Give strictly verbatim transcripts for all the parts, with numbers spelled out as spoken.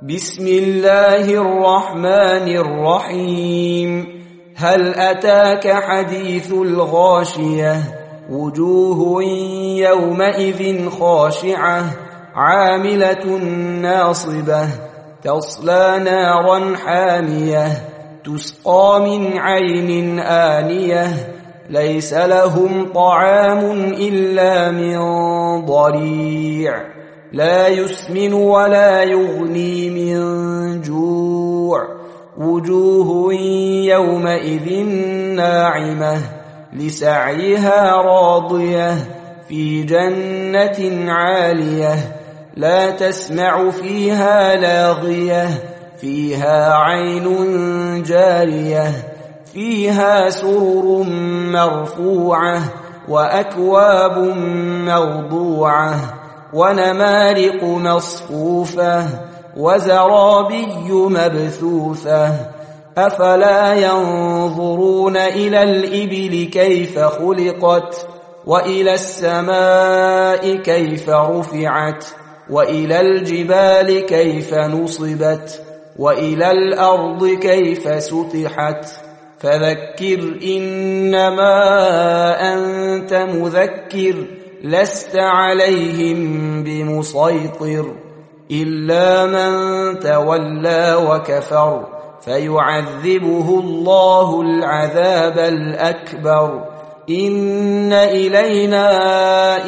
بسم الله الرحمن الرحيم. هل أتاك حديث الغاشية؟ وجوه يومئذ خاشعة عاملة ناصبة تصلى نارا حامية تسقى من عين آنية ليس لهم طعام إلا من ضريع لا يسمن ولا يغني من جوع وجوه يومئذ ناعمة لسعيها راضية في جنة عالية لا تسمع فيها لاغية فيها عين جارية فيها سرر مرفوعة وأكواب موضوعة ونمارق مصفوفة وزرابي مبثوثة أفلا ينظرون إلى الإبل كيف خلقت وإلى السماء كيف رفعت وإلى الجبال كيف نصبت وإلى الأرض كيف سطحت فذكر إنما أنت مذكر لست عليهم بمسيطر إلا من تولى وكفر فيعذبه الله العذاب الأكبر إن إلينا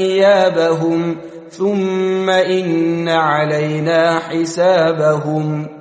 إيابهم ثم إن علينا حسابهم